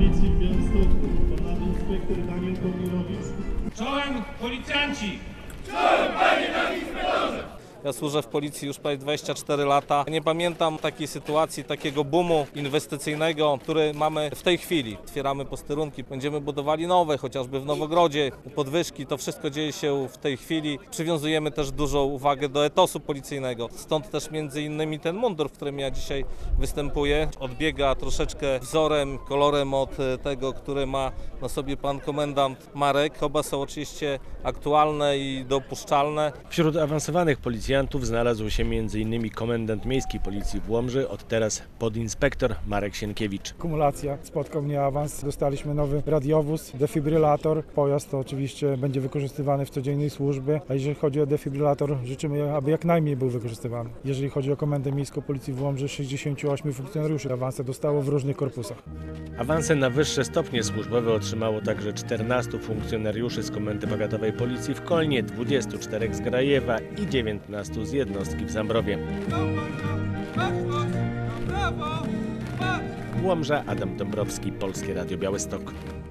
Policji w Białymstoku, pan nadinspektor Daniel Kołnierowicz. Czołem policjanci! Ja służę w policji już prawie 24 lata. Nie pamiętam takiej sytuacji, takiego boomu inwestycyjnego, który mamy w tej chwili. Otwieramy posterunki, będziemy budowali nowe, chociażby w Nowogrodzie, podwyżki. To wszystko dzieje się w tej chwili. Przywiązujemy też dużą uwagę do etosu policyjnego. Stąd też między innymi ten mundur, w którym ja dzisiaj występuję, odbiega troszeczkę wzorem, kolorem od tego, który ma na sobie pan komendant Marek. Oba są oczywiście aktualne i dopuszczalne. Wśród awansowanych policjantów znalazł się m.in. komendant miejskiej policji w Łomży, od teraz podinspektor Marek Sienkiewicz. Kumulacja, spotkał mnie awans, dostaliśmy nowy radiowóz, defibrylator. Pojazd to oczywiście będzie wykorzystywany w codziennej służbie, a jeżeli chodzi o defibrylator, życzymy, aby jak najmniej był wykorzystywany. Jeżeli chodzi o Komendę Miejską Policji w Łomży, 68 funkcjonariuszy awanse dostało w różnych korpusach. Awanse na wyższe stopnie służbowe otrzymało także 14 funkcjonariuszy z Komendy Powiatowej Policji w Kolnie, 24 z Grajewa i 19 z jednostki w Zambrowie. Łomża, Adam Dąbrowski, Polskie Radio Białystok.